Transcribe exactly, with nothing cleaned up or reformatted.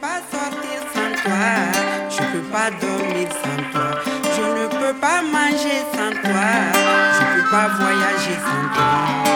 pas sortir sans toi, je peux pas dormir sans toi, je ne peux pas manger sans toi, je peux pas voyager sans toi.